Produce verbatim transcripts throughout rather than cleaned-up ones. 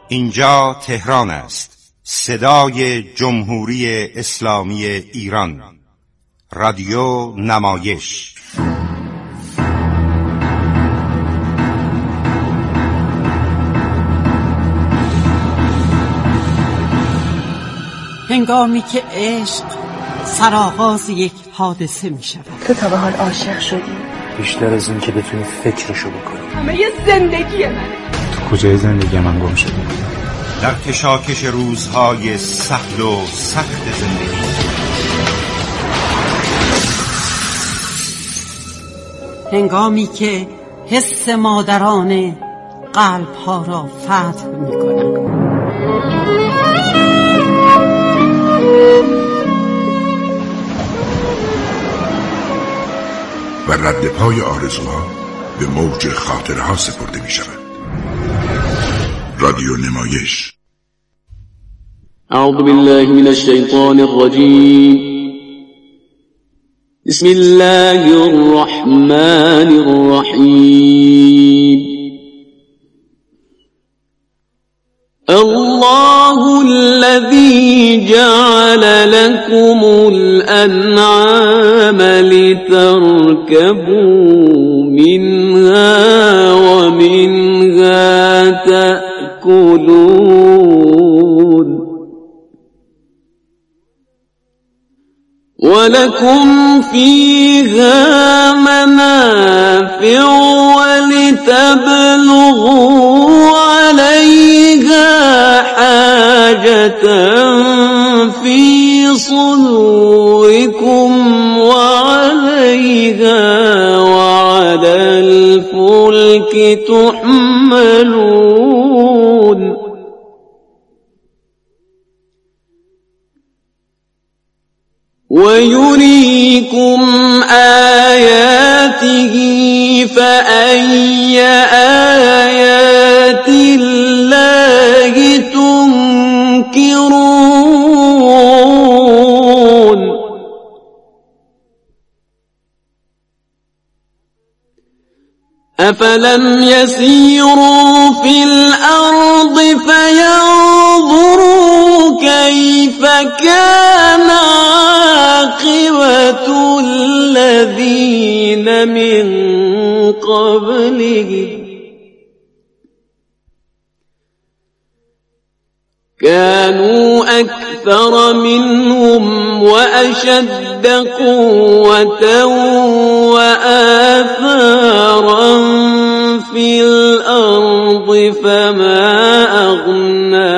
اینجا تهران است، صدای جمهوری اسلامی ایران، رادیو نمایش. هنگامی که عشق سرآغاز یک حادثه می شود. تو تا به حال عاشق شدی؟ بیشتر از این که بتونی فکرشو بکنی. همه یه زندگی منه. تو کجای زندگی من گم شدی؟ در کشاکش روزهای سهل و سخت زندگی. هنگامی که حس مادرانه قلب‌ها را فتح می کند. و رد پای آرزوها به موج خاطرها سپرده می شود. رادیو نمایش. اعوذ بالله من الشیطان الرجیم. بسم الله الرحمن الرحیم. الله الذي جعل لكم الأنعام لتركبوا منها ومنها تأكلون ولكم فيها منافع ولتبلغوا عليها حاجة في صدوركم وعليها وعلى الفلك تحملون ويريكم آياته فأي آيات الله تنكرون أفلم يسيروا في الأرض فينظروا كيف كان عاقبة الذين من قبلهم كانوا أكثر منهم وأشد قوة وآثارا في الأرض فما أغنى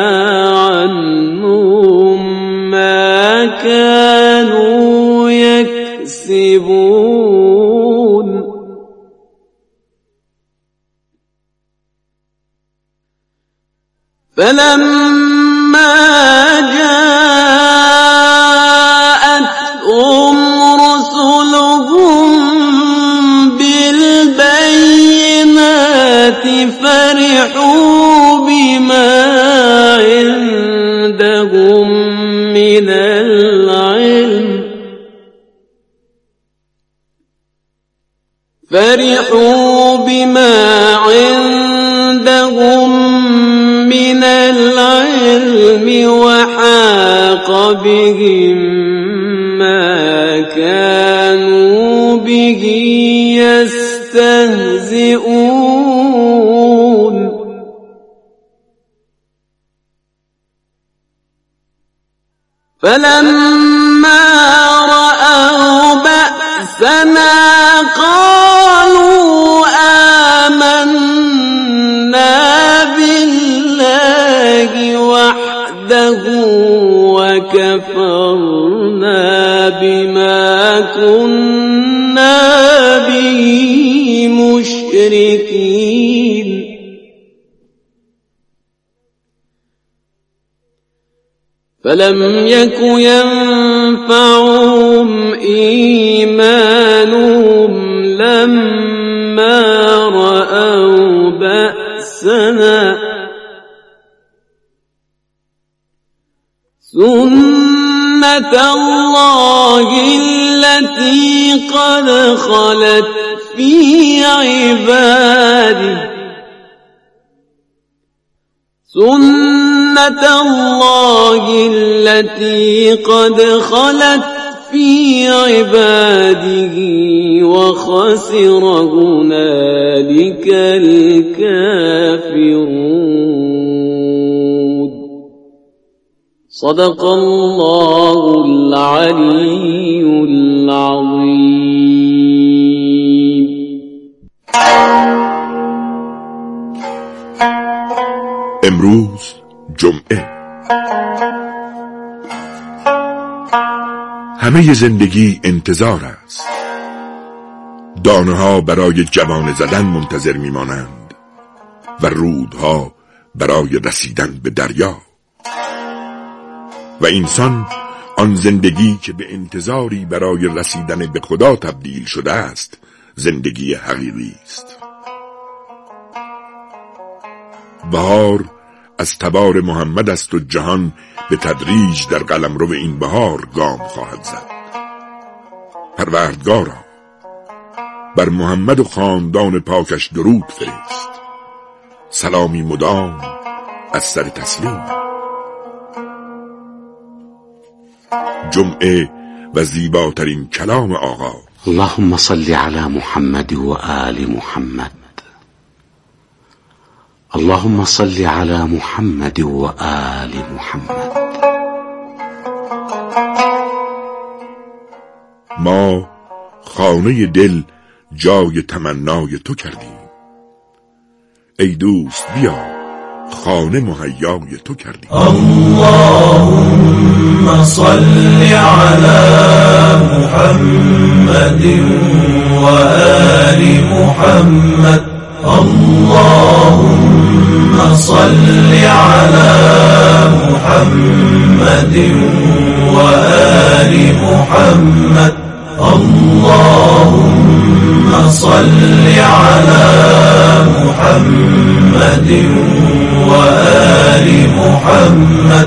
عنهم ما كانوا يكسبون فلما جاءتهم رسلهم بالبينات فرحوا بما عندهم من العلم فرحوا بما عندهم من العلم وحاق بهم ما كانوا به يستهزئون فلما رأوا بأسنا قالوا آمنا بالله وحده وكفرنا بما كنا به مشركين فلم يك ينفعهم إيمانهم لما رأوا بأسنا سنة الله التي قد خلت في عباده سنت الله التي قد خلت في عباده وخسر هنالك الكافرون. صدق الله العلي العظيم. امروز جمعه. همه زندگی انتظار است. دانه ها برای جوانه زدن منتظر میمانند و رودها برای رسیدن به دریا، و انسان آن زندگی که به انتظاری برای رسیدن به خدا تبدیل شده است زندگی حقیقی است. بهار از تبار محمد است و جهان به تدریج در قلمرو این بهار گام خواهد زد. پروردگارا بر محمد و خاندان پاکش درود فرست، سلامی مدام از سر تسلیم. جمعه و زیباترین کلام آقا: اللهم صل على محمد و آل محمد. اللهم صل على محمد و آل محمد. ما خانه دل جای تمنای تو کردیم، ای دوست بیا خانه مهیای تو کردیم. اللهم صل على محمد و آل محمد. اللهم صل على محمد و آل محمد. اللهم صل على محمد و آل محمد.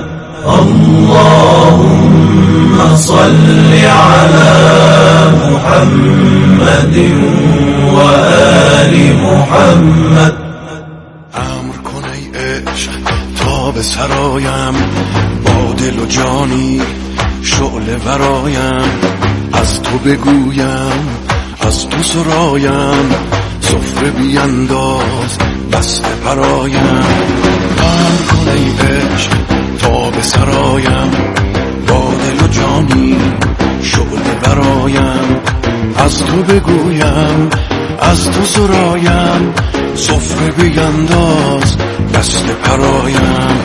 اللهم صل على محمد و آل محمد. امر کن ای عشق تا به سرایم، با دل و جانی شعله ورایم. از تو بگویم از تو سرایم، سفره بینداز بسته برایم. امر کن ای عشق تا به سرایم، با دل و جانی شعله برایم. از تو بگویم از تو سرایم، سفره بینداز دست پرایم.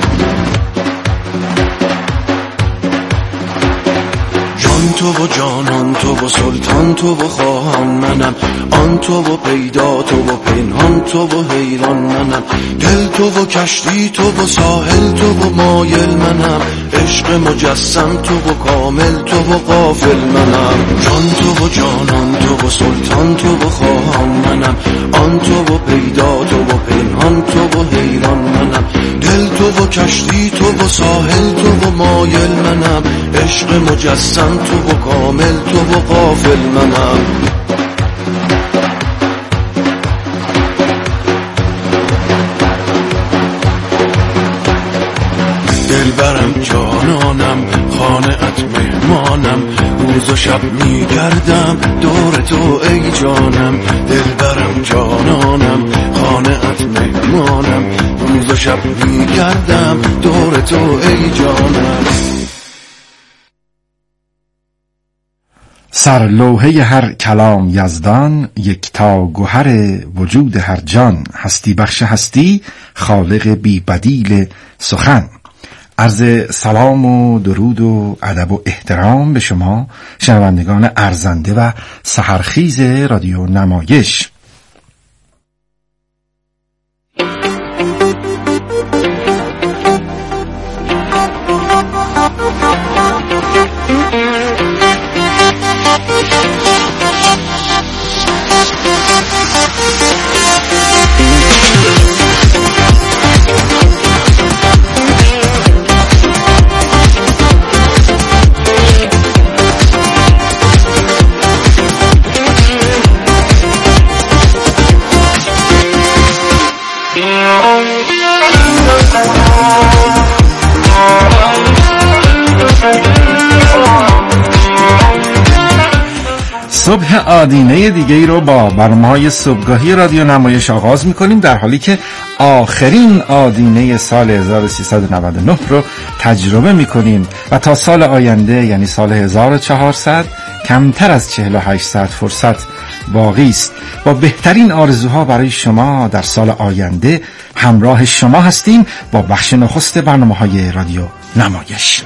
جان تو و جانان تو و سلطان تو و خواهان منم، آن تو و پیدا تو و پنهان تو و حیران منم. دل تو و کشتی تو و ساحل تو و مایل منم، عشق مجسم تو و کامل تو و غافل منم. جان تو و جانان تو و سلطان تو و خواهان منم، آن تو و پیدا تو و پنهان تو و حیران منم. دل تو و کشتی تو و ساحل تو و مایل منم، عشق مجسم تو و کامل تو و غافل منم. دلبرم جانانم خانه‌ات مهمانم، روز و شب میگردم دور تو ای جانم. دلبرم جانانم خانه‌ات مهمانم، روز و شب میگردم دور تو ای جانم. سرلوحه هر کلام یزدان، یکتا گوهر وجود هر جان. هستی بخش هستی، خالق بی بدیل سخن. عرض سلام و درود و ادب و احترام به شما شنوندگان ارزنده و سحرخیز رادیو نمایش. صبح آدینه دیگه ای رو با برنامه‌های صبحگاهی رادیو نمایش آغاز می‌کنیم، در حالی که آخرین آدینه سال هزار و سیصد و نود و نه رو تجربه می‌کنیم و تا سال آینده یعنی سال هزار و چهارصد کمتر از چهل و هشت ساعت فرصت باقی است. با بهترین آرزوها برای شما در سال آینده همراه شما هستیم با بخش نخست برنامه‌های رادیو نمایش.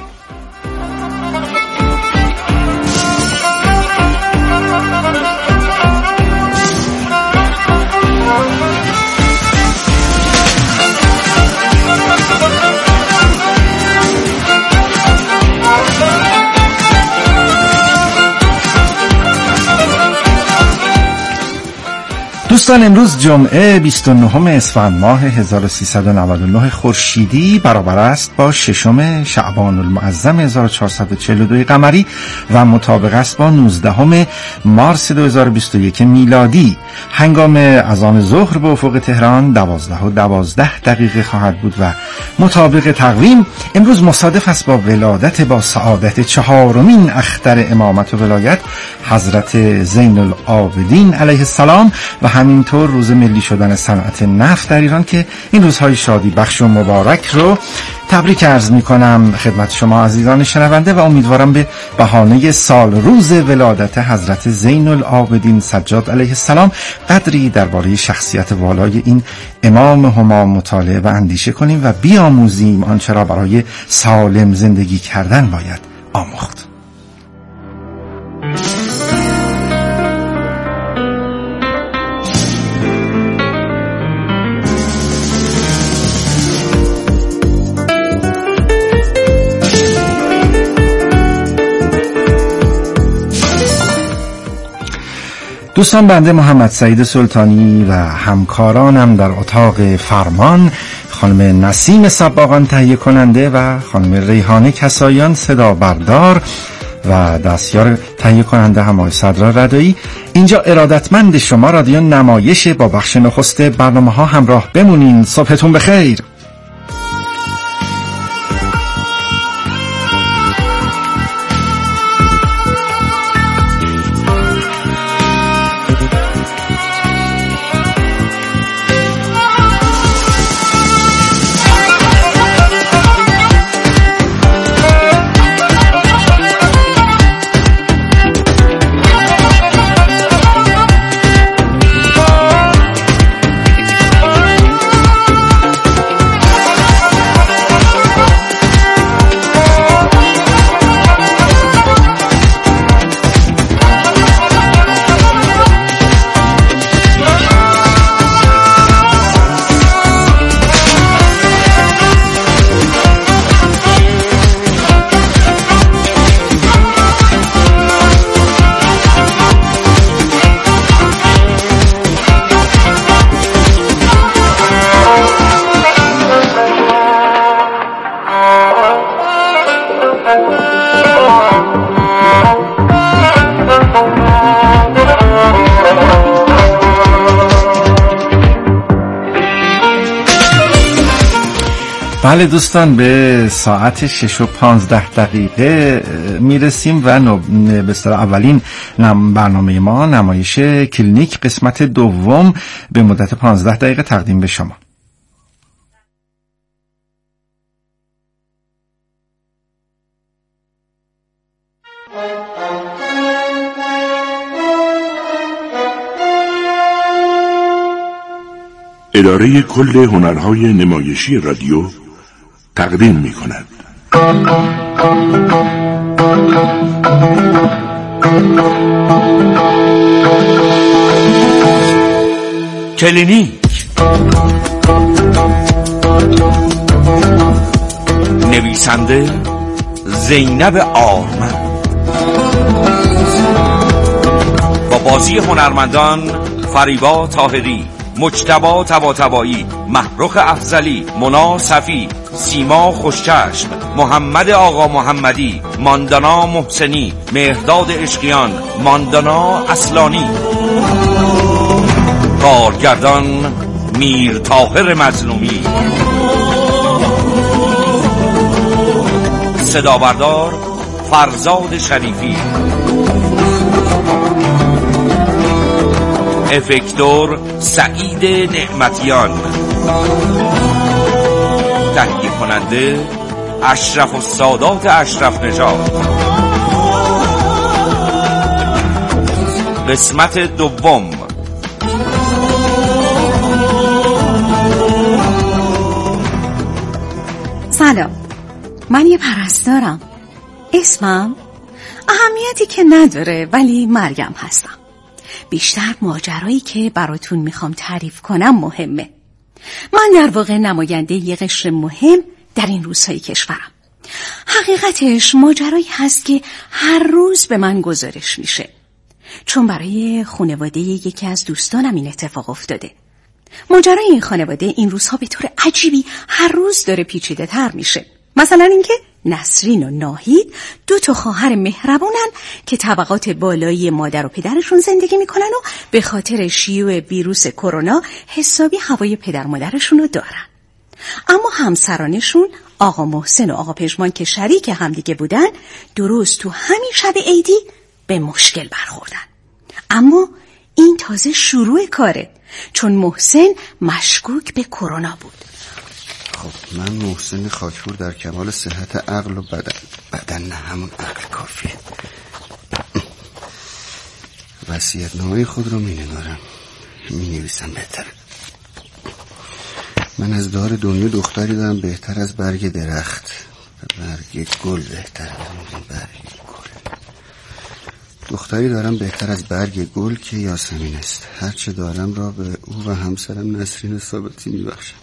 دوستان، امروز جمعه بیست و نهم اسفند ماه هزار و سیصد و نود و نه خورشیدی برابر است با ششم شعبان المعظم هزار و چهارصد و چهل و دو قمری و مطابق است با نوزدهم مارس دو هزار و بیست و یک میلادی. هنگام اذان ظهر به افق تهران دوازده و دوازده دقیقه خواهد بود و مطابق تقویم امروز مصادف است با ولادت با سعادت چهارمین اختر امامت و ولایت حضرت زین العابدین علیه السلام و همینطور روز ملی شدن صنعت نفت در ایران که این روزهای شادی بخش و مبارک رو تبریک عرض میکنم خدمت شما عزیزان شنونده و امیدوارم به بهانه سال روز ولادت حضرت زین العابدین سجاد علیه السلام قدری درباره شخصیت والای این امام همام مطالعه و اندیشه کنیم و بیاموزیم آنچه را برای سالم زندگی کردن باید آموخت. دوستان، بنده محمد سعید سلطانی و همکارانم در اتاق فرمان، خانم نسیم سباقان تهیه کننده و خانم ریحانه کسایان صدا بردار و دستیار تهیه کننده هم آقای صدرا رضایی، اینجا ارادتمند شما رادیو نمایش با بخش نخست برنامه ها همراه بمونین. صبحتون بخیر. بله دوستان، به ساعت شش و پانزده دقیقه میرسیم و به اصطلاح اولین برنامه ما نمایش کلینیک قسمت دوم به مدت پانزده دقیقه تقدیم به شما. اداره کل هنرهای نمایشی رادیو تقدیم می کند. کلینیک نویسنده زینب آرمن با بازی هنرمندان فریبا طاهری، مجتبی طباطبایی، محروخ افضلی، منا صفی، سیما خوشچشم، محمد آقا محمدی، ماندانا محسنی، مهرداد عشقیان، ماندانا اصلانی. کارگردان میر طاهر مظلومی. صدا بردار فرزاد شریفی. افکتور سعید نعمتیان، تهیه کننده اشرف السادات اشرف نژاد. قسمت دوم. سلام، من یه پرستارم. اسمم اهمیتی که نداره، ولی مریم هستم. بیشتر ماجرایی که براتون میخوام تعریف کنم مهمه. من در واقع نماینده یه قشر مهم در این روزهای کشورم. حقیقتش ماجرایی هست که هر روز به من گزارش میشه، چون برای خانواده یکی از دوستانم این اتفاق افتاده. ماجرای این خانواده این روزها به طور عجیبی هر روز داره پیچیده تر میشه. مثلا اینکه نسرین و ناهید دو تا خواهر مهربونن که طبقات بالایی مادر و پدرشون زندگی میکنن و به خاطر شیوع ویروس کرونا حسابی هوای پدر مادرشون رو دارن. اما همسرانشون آقا محسن و آقا پژمان که شریک همدیگه بودن، درست تو همین شب عیدی به مشکل برخوردن. اما این تازه شروع کاره، چون محسن مشکوک به کرونا بود. خب من محسن خاکپور در کمال صحت عقل و بدن بدن نه همون عقل کافیه. وصیت‌نامه خود رو می نگارم، می نویسم بهتره. من از دار دنیا دختری دارم بهتر از برگ درخت، برگ گل بهتره. برگ گل دختری دارم بهتر از برگ گل که یاسمین است. هرچه دارم را به او و همسرم نسرین ثابتی می بخشم.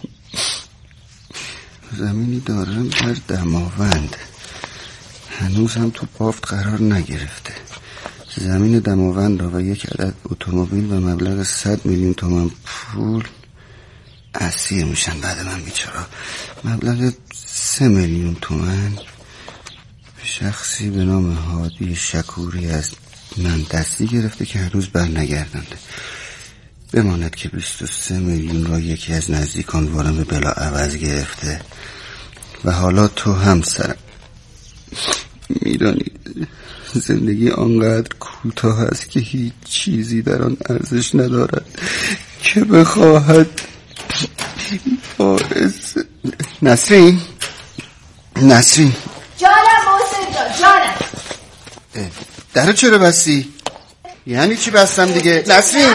زمینی دارم در دماوند، هنوز هم تو بافت قرار نگرفته. زمین دماوند را و یک عدد اتومبیل و مبلغ صد میلیون تومان پول اسیر میشن بعد من بیچاره. مبلغ سه میلیون تومان به شخصی به نام هادی شکوری از من دستی گرفته که هنوز بر نگردنده. بماند که بیست و سه میلیون را یکی از نزدیکان وارم به بلا عوض گرفته و حالا تو همسرم. میدانی زندگی آنقدر کوتاه است که هیچ چیزی در آن ارزش ندارد که بخواهد باعث. نسرین نسرین جانم محسن جان، جانم. درو چرا بستی؟ یعنی چی بستم دیگه؟ نسرین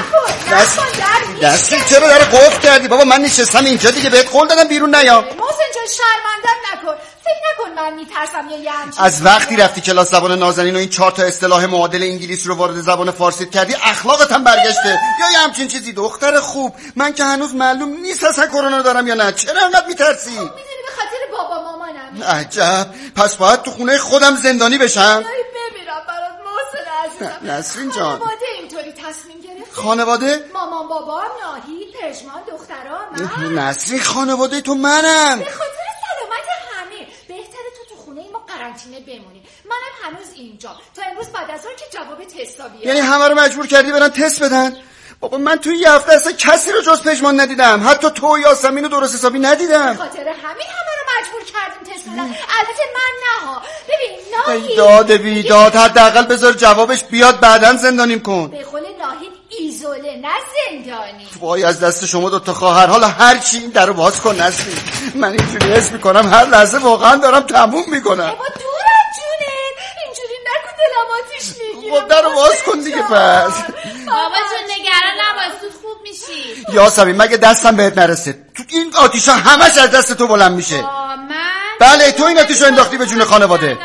نسرین چرا در قفل کردی؟ بابا من نشستم اینجا دیگه، بهت قول دادم بیرون نیام. محسن جان شرمندم نکن، فکر نکن من میترسم یا یه همچین. از وقتی رفتی کلاس زبان نازنین و این چهار تا اصطلاح معادل انگلیسی رو وارد زبان فارسی کردی اخلاقت هم برگشته یا یه همچین چیزی. دختر خوب، من که هنوز معلوم نیست اصلا کرونا دارم یا نه. چرا انقدر میترسی؟ خب میدونی به خاطر بابا مامانم. عجب، پس باید تو خونه خودم زندانی بشم؟ بمیرم برات محسن عزیزم. نسرین جان، خانواده اینطوری تصمیم گرفت. خانواده؟ مامان بابا، ناهید، پژمان، دخترام. من نسرین خانواده تو منم. به خاطر سلامت همه بهتره تو تو خونه ما قرنطینه بمونی. منم هنوز اینجا تا امروز بعد از اون که جواب تستا بیاد. یعنی همه رو مجبور کردی برن تست بدن؟ بابا من توی یه هفته اصلا کسی رو جز پژمان ندیدم، حتی تو و یاسمین رو درست حسابی ندیدم. به خاطر همین همه رو مجبور کردیم تست بدن. البته من نه ها. ببین ناهید داد بیداد، حداقل بذار جوابش بیاد بعدن زندانیم کن. به قول ناهید ایزوله نه زندانی. وای از دست شما دوتا خواهر، حالا هر چی این درو باز کن نسرین. من اینجوری حس میکنم هر لحظه واقعا دارم تموم میکنم. بابا دورم جونه، اینجوری نکن دلم آتیش میگیره. خب درو باز کن دیگه پس. بابا جون نگران نباش، زود خوب میشی. یاسمین مگه دستم بهت نرسه؟ تو این آتیشا همش از دست تو بلند میشه. من بله تو این آتیشو انداختی به جون خانواده.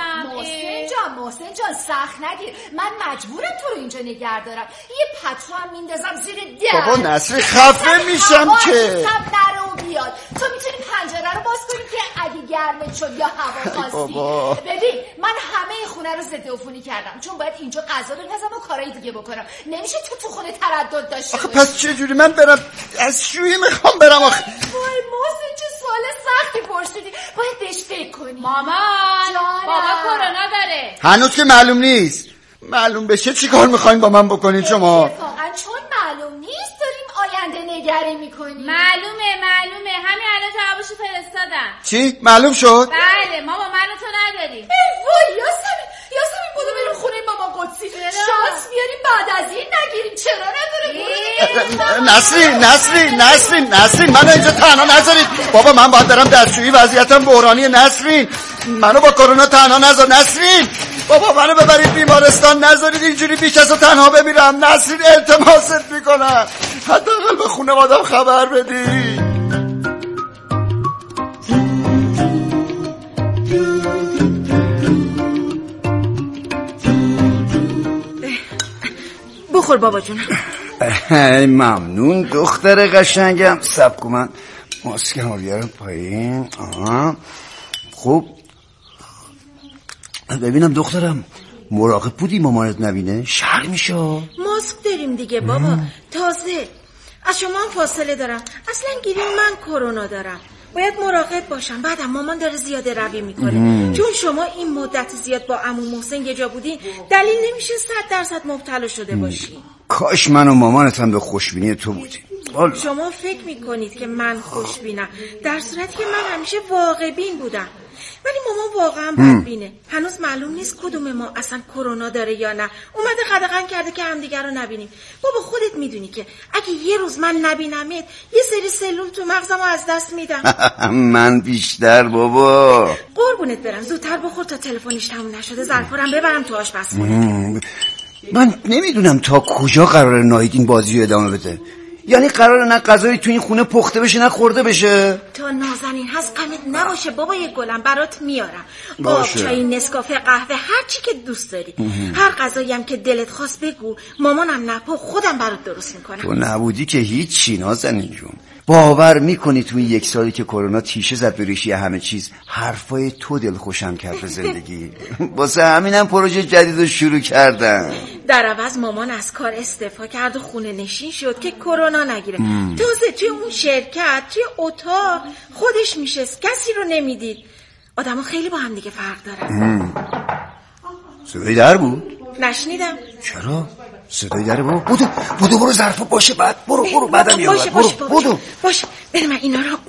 محسن جان سخت نگیر، من مجبورم تو رو اینجا نگه دارم. یه پتو هم میندازم زیر در. بابا نسرین خفه میشم که نرو بیاد. تو میتونی پنجره رو باز کنی که اگه گرمت شد یا هوا خواستی. ببین من همه خونه رو ضد عفونی کردم چون باید اینجا غذا بپزم و کارهای دیگه بکنم. نمیشه تو تو خونه تردد داشته آخه پس چه جوری من برم؟ از شویی میخوام برم آخه. وای محسن چه سوال سختی پرسیدی، باید بهش فکر کنی. مامان بابا کرونا داره. هنوز که معلوم نیست. معلوم بشه چی کار میخواین با من بکنین شما؟ اتفاقا چون معلوم نیست داریم آینده نگری میکنیم. معلومه معلومه، همین الان جوابشو فرستادم. چی؟ معلوم شد؟ بله ماما منو تو نداریم. وای یاسمین یاسمین بودو بریم خونه ماما قدسی. شانس بیاریم بعد از این نگیریم. چرا نداره؟ نسرین نسرین نسرین نسرین منو اینجا تنها نذارید بابا. من باید برم دستشویی، وضعیتم بحرانی. نسرین منو با کرونا تنها نذار. نسرین بابا منو ببرید بیمارستان، نذارید اینجوری بیش از تنها بمیرم. نسرین التماست میکنم حداقل به خانواده‌ام خبر بدی. بخور بابا جون. ممنون دختر قشنگم. صبر کن من ماسکمو بیارم پایین. آها خب ببینم دخترم، مراقب بودی مامانت نبینه؟ شر میشه. ماسک داریم دیگه بابا. ام. تازه از شما هم فاصله دارم. اصلا گیریم من کرونا دارم، باید مراقب باشم. بعدم مامان داره زیاده روی میکنه. ام. چون شما این مدت زیاد با عمو محسن یه جا بودین، دلیل نمیشه صد درصد مبتلا شده باشی. کاش من و مامانت هم به خوشبینی تو بودیم. شما فکر میکنید که من خوشبینم، در صورتی که من همیشه واقع بین بودم. ولی مامان واقعا بدبینه. هنوز معلوم نیست کدوم ما اصلا کرونا داره یا نه. اومده قدغن کرده که همدیگر رو نبینیم. بابا خودت میدونی که اگه یه روز من نبینمت، یه سری سلول تو مغزمو از دست میدم. من بیشتر بابا. قربونت برم، زودتر بخور تا تلفنش تموم نشده ظرفارم ببرم تو آشپزخونه. من نمیدونم تا کجا قراره ناهید این بازی رو ادامه بده. یعنی قراره نه غذایی تو این خونه پخته بشه نه خورده بشه؟ تا نازنین هست غمت نباشه بابا، یه گلم برات میارم. آب، چای، نسکافه، قهوه، هر چی که دوست داری. هر غذایی هم که دلت خواست بگو، مامانم نپا خودم برات درست میکنم. تو نبودی که هیچی نازنین جون. باور میکنی تو این یک سالی که کرونا تیشه زد به ریشی همه چیز، حرفای تو دل خوشم کرد به زندگی. واسه همینم پروژه جدید رو شروع کردم. در عوض مامان از کار استعفا کرد و خونه نشین شد که کرونا نگیره. تازه توی اون شرکت توی اتاق خودش میشست، کسی رو نمیدید. آدما خیلی با هم دیگه فرق دارن. صدای در بود؟ نشنیدم. چرا؟ صدای در بود؟ بودو بودو برو ظرفا باشه، بعد برو برو بعدم میام. باشه باشه برو بودو باشه. بریم من اینا رو.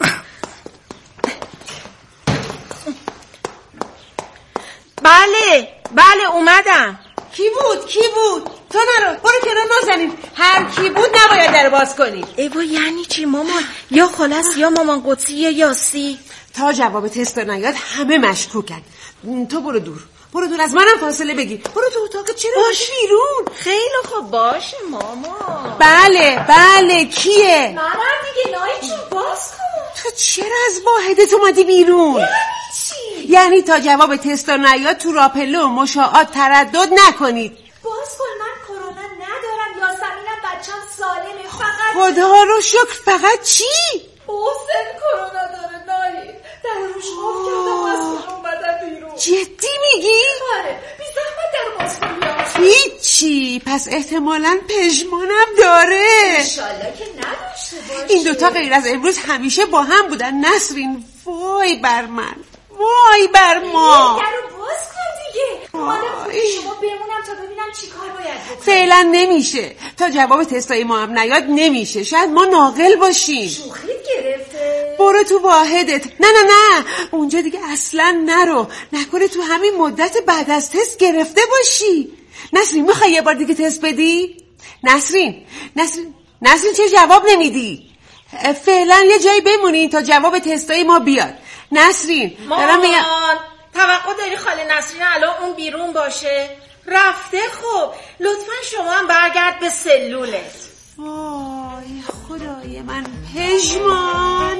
بله بله اومدم. کی بود کی بود؟ تو نرو، برو کنار نازنین. هر کی بود نباید در باز کنی. ایوا یعنی چی مامان؟ یا خلاص یا مامان قدسی یا یاسی. تا جواب تست نیاد همه مشکوکن. تو برو دور، برو دور از منم فاصله بگیر. برو تو اتاق. چرا باش بیرون؟ خیلی خوب باشه مامان. بله بله کیه؟ منم دیگه. نایی چون باز کن. تو چرا از واحدت اومدی بیرون؟ یعنی چی؟ یعنی تا جواب تست نیاد تو راپله و مشاعات تردد نکنید. باز کن. من کرونا ندارم، یاسمینم بچم سالمه. فقط خدا رو شکر. فقط چی؟ محسن کرونا داره نایی. در روش خوف کردم از خونه اومدم بیرون. جدی میگی؟ آره بی زحمت در باز کن. هیچی، پس احتمالاً پژمانم داره. انشالله که نداشته باشه. این دوتا غیر از امروز همیشه با هم بودن. نسرین وای بر من، وای بر ما. درو باز کن دیگه. حالا شما بمونم تا ببینم چی کار باید بکنم. فعلا نمیشه. تا جواب تستای ما هم نیاد نمیشه. شاید ما ناقل باشیم. شوخیت گرفته. برو تو واحدت. نه نه نه اونجا دیگه اصلا نرو. نکنه تو همین مدت بعد از تست گرفته باشی. نسرین میخوای یه بار دیگه تست بدی؟ نسرین نسرین نسرین چه جواب نمیدی؟ فعلا یه جایی بمونین تا جواب تستای ما بیاد. نسرین مامان میگم توقع داری خاله نسرین الان اون بیرون باشه؟ رفته. خب لطفا شما هم برگرد به سلولت. وای خدای من پژمان.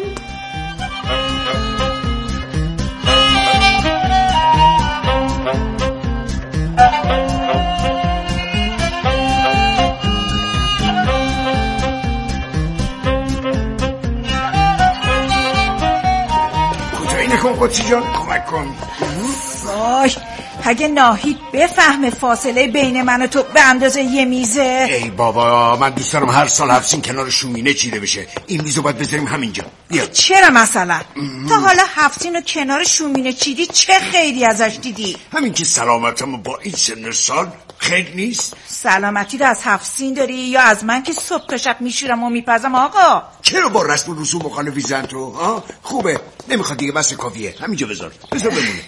کوتاهی نکن قدسی جان، کمک کن. وای اگه ناهید بفهمه فاصله بین من و تو به اندازه یه میزه. ای بابا من دوست دارم هر سال هفت سین کنار شومینه چیده بشه. این میزو باید بذاریم همینجا. بیا. چرا مثلا؟ ام. تا حالا هفت سین رو کنار شومینه چیدی چه خیری ازش دیدی؟ همین که سلامتم با این سن سال خیلی نیست. سلامتی رو از هفت سین داری یا از من که صبح تا شب میشورم و میپزم آقا؟ چرا با رسم و رسوم مخالفی زن تو؟ ها خوبه نمیخواد دیگه، بس کافیه. همینجا بذار بذار بمونه.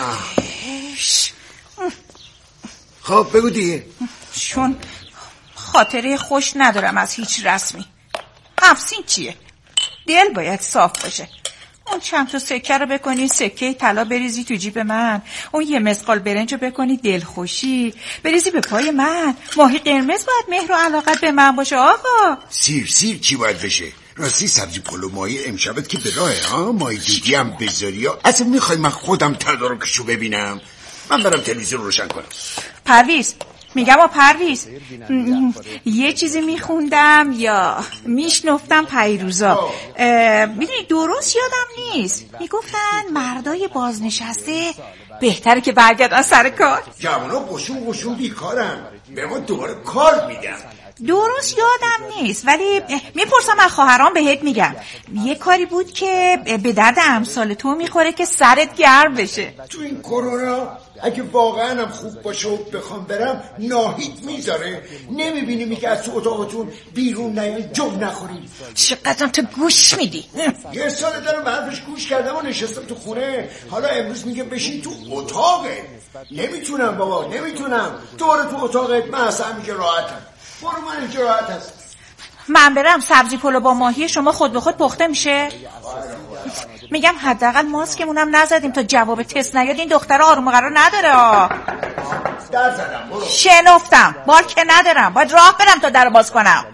خب بگو دیگه. چون خاطره خوش ندارم از هیچ رسمی. هفسین چیه؟ دل باید صاف باشه. اون چند تا سکه رو بکنی سکه طلا بریزی تو جیب من، اون یه مسقال برنج رو بکنی دلخوشی بریزی به پای من. ماهی قرمز باید مهر و علاقت به من باشه آقا. سیر سیر چی باید بشه؟ راستی سبزی پلو ماهی امشبت که به راهه ها، ماهی دیگه هم بذاری ها. اصلا میخوای من خودم تدارکشو ببینم؟ من برم تلویزیون روشن کنم. پرویز میگم آ پرویز، یه چیزی میخوندم یا میشنفتم پیروزا، میدونی درست یادم نیست، میگفتن مردای بازنشسته بهتره که برگردن سر کار. جوانا قشون قشون بیکارن، به ما دوباره کار میدن. درست یادم نیست ولی میپرسم از خواهرام بهت میگم. یه کاری بود که به درد امثال تو میخوره که سرت گرم بشه. تو این کرونا اگه واقعا هم خوب باشه و بخوام برم ناهید میذاره. نمیبینی میگه از تو اتاقتون بیرون نیاین جو نخورید. چقدرم تو گوش میدی. یه سال دارم به حرفش گوش کردم و نشستم تو خونه، حالا امروز میگه بشین تو اتاقه. نمیتونم بابا نمیتونم. دوباره تو اتاقت من اصلا همیشه راحتم. برو من اینجا راحت هست. من برم سبزی پلو با ماهی شما خود به خود پخته میشه؟ میگم حداقل ماسکمونم نزدیم تا جواب تست نیاد. این دختر آروم و قرار نداره. در زدم برو. شنفتم بار که ندارم، باید راه برم تا در باز کنم.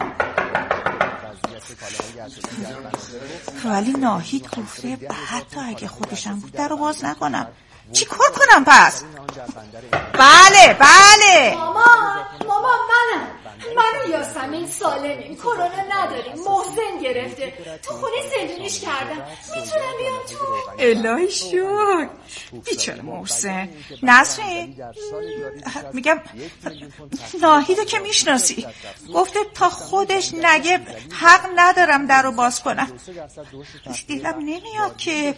ولی ناهید گفته حتی اگه خودشم بود در رو باز نکنم. چی کار کنم پس؟ بله بله مامان مامان منم من و یاسمین سالمیم، کرونا نداریم، محسن گرفته، تو خونه زندونیش کردم، میتونم بیام تو؟ الهی شکر. بیچاره محسن. نسرین میگم ناهیدو که میشناسی، گفته تا خودش نگه حق ندارم در رو باز کنم. دیدم نمیاد که.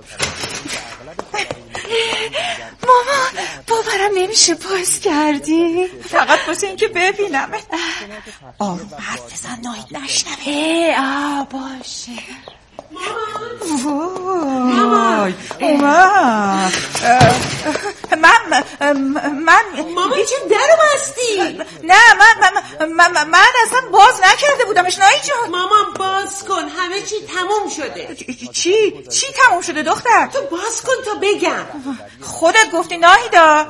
مامان باورم نمیشه باز کردی. فقط واسه این که ببینم. آروم حرف بزن ناهید نشنوه. آه باشه. وای اومد. من من ماما چه درو بستی؟ نه من من من, من اصلا باز نکرده بودمش. ناهید جان مامان باز کن، همه چی تموم شده. چی؟ چی تموم شده دختر؟ تو باز کن تا بگم. خودت گفتی ناهیدا.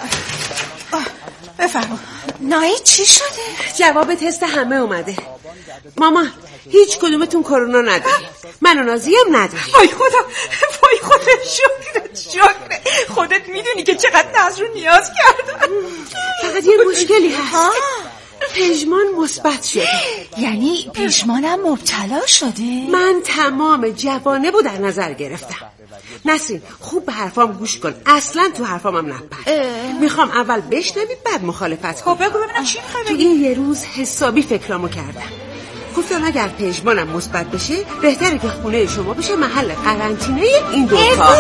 بفرما. ناهید چی شده؟ جواب تست همه اومده. ماما هیچ کدومتون کرونا نداری، من و نازی هم نداری. وای خدا وای خدا شکرت شکر. خودت میدونی که چقدر ناز رو نیاز کردم. فقط یه مشکلی هست. پژمان مثبت شده. یعنی پژمانم مبتلا شده؟ من تمام جوانب رو در نظر گرفتم. نسرین خوب به حرفام گوش کن، اصلا تو حرفامم نپر. میخوام اول بشنوی بعد مخالفت کن. خب بگو ببینم چی میخوای بگی. تو این یه روز حسابی فکرامو کردم. گفتم اگر پژمانم مثبت بشه بهتره که خونه شما بشه محل قرنطینه این دوتا.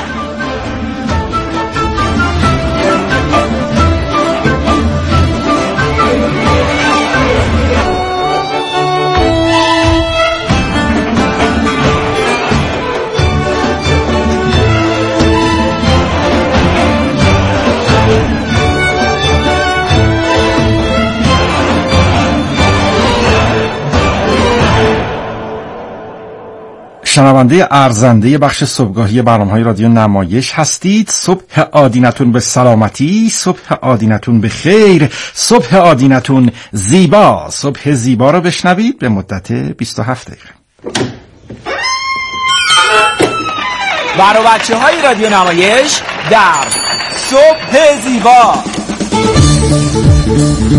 شنونده ارزنده بخش صبحگاهی برنامه‌های رادیو نمایش هستید. صبح آدینتون به سلامتی، صبح آدینتون به خیر، صبح آدینتون زیبا. صبح زیبا رو بشنوید به مدت بیست و هفت دقیقه. برای بچه های رادیو نمایش در صبح زیبا.